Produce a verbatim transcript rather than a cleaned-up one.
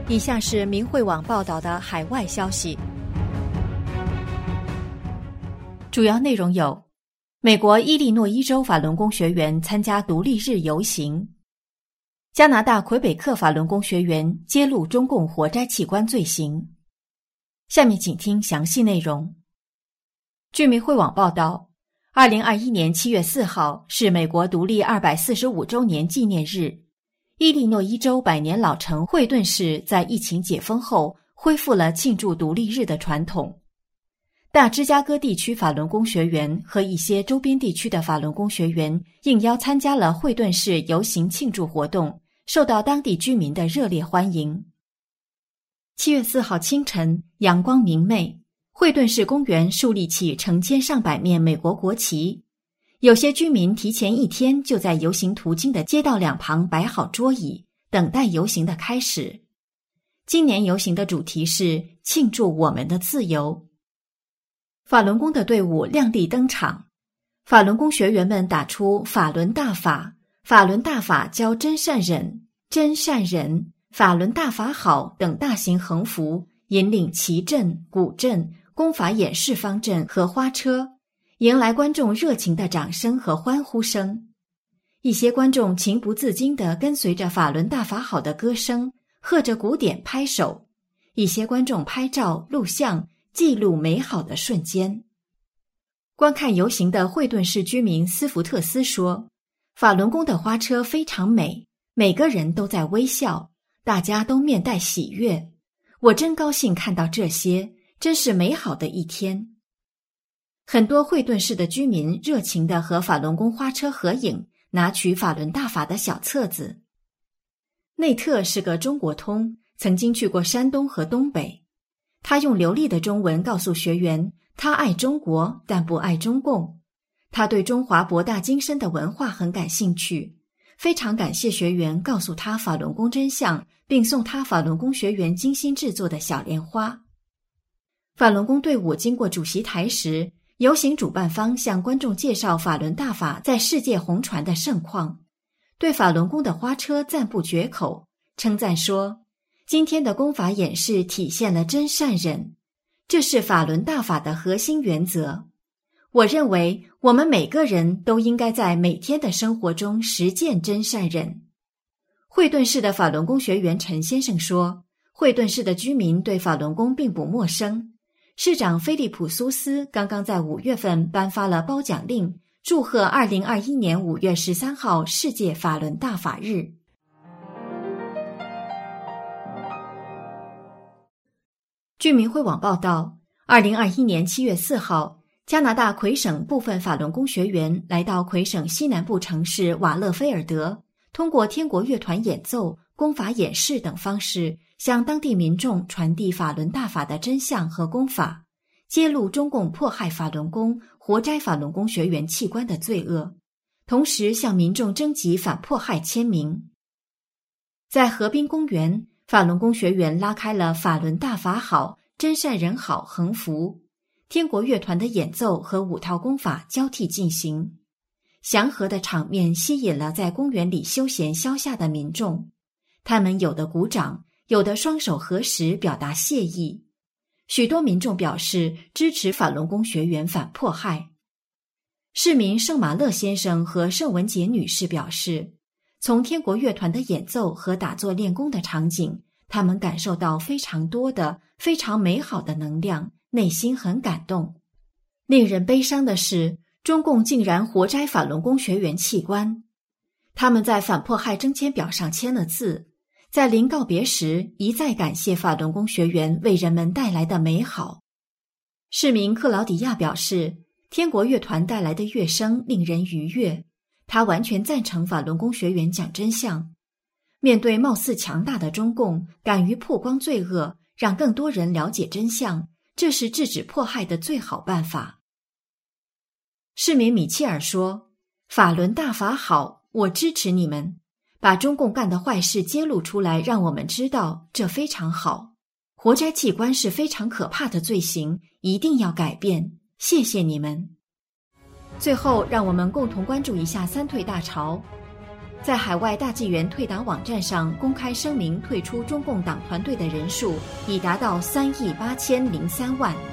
以下是明慧网报道的海外消息，主要内容有：美国伊利诺伊州法轮功学员参加独立日游行；加拿大魁北克法轮功学员揭露中共活摘器官罪行。下面请听详细内容。据明慧网报道，二零二一年七月四号是美国独立二百四十五周年纪念日。伊利诺伊州百年老城惠顿市在疫情解封后恢复了庆祝独立日的传统。大芝加哥地区法轮功学员和一些周边地区的法轮功学员应邀参加了惠顿市游行庆祝活动，受到当地居民的热烈欢迎。七月四号清晨，阳光明媚，惠顿市公园树立起成千上百面美国国旗。有些居民提前一天就在游行途经的街道两旁摆好桌椅，等待游行的开始。今年游行的主题是庆祝我们的自由。法轮功的队伍亮丽登场，法轮功学员们打出法轮大法、法轮大法教真善忍、真善忍、法轮大法好等大型横幅，引领旗阵、鼓阵、功法演示方阵和花车，迎来观众热情的掌声和欢呼声。一些观众情不自禁地跟随着法轮大法好的歌声，和着鼓点拍手。一些观众拍照录像，记录美好的瞬间。观看游行的惠顿市居民斯福特斯说，法轮功的花车非常美，每个人都在微笑，大家都面带喜悦。我真高兴看到这些，真是美好的一天。很多惠顿市的居民热情地和法轮功花车合影，拿取法轮大法的小册子。内特是个中国通，曾经去过山东和东北。他用流利的中文告诉学员，他爱中国，但不爱中共。他对中华博大精深的文化很感兴趣，非常感谢学员告诉他法轮功真相，并送他法轮功学员精心制作的小莲花。法轮功队伍经过主席台时，游行主办方向观众介绍法轮大法在世界红传的盛况，对法轮功的花车赞不绝口，称赞说，今天的功法演示体现了真善忍，这是法轮大法的核心原则。我认为我们每个人都应该在每天的生活中实践真善忍。惠顿市的法轮功学员陈先生说，惠顿市的居民对法轮功并不陌生。市长菲利普苏斯刚刚在五月份颁发了褒奖令，祝贺二零二一年五月十三号世界法轮大法日。据明慧网报道，二零二一年七月四号，加拿大魁省部分法轮功学员来到魁省西南部城市瓦勒菲尔德，通过天国乐团演奏、功法演示等方式，向当地民众传递法轮大法的真相和功法，揭露中共迫害法轮功、活摘法轮功学员器官的罪恶，同时向民众征集反迫害签名。在河滨公园，法轮功学员拉开了法轮大法好、真善人好横幅，天国乐团的演奏和五套功法交替进行，祥和的场面吸引了在公园里休闲消夏的民众，他们有的鼓掌，有的双手合十表达谢意。许多民众表示支持法轮功学员反迫害。市民圣马勒先生和盛文杰女士表示，从天国乐团的演奏和打坐练功的场景，他们感受到非常多的、非常美好的能量，内心很感动。令人悲伤的是，中共竟然活摘法轮功学员器官。他们在反迫害征签表上签了字，在临告别时一再感谢法轮功学员为人们带来的美好。市民克劳迪亚表示，天国乐团带来的乐声令人愉悦，他完全赞成法轮功学员讲真相。面对貌似强大的中共，敢于曝光罪恶，让更多人了解真相，这是制止迫害的最好办法。市民米切尔说，法轮大法好，我支持你们，把中共干的坏事揭露出来，让我们知道，这非常好。活摘器官是非常可怕的罪行，一定要改变，谢谢你们。最后，让我们共同关注一下三退大潮。 在海外大纪元退党网站上公开声明退出中共党团队的人数已达到三亿八千零三万。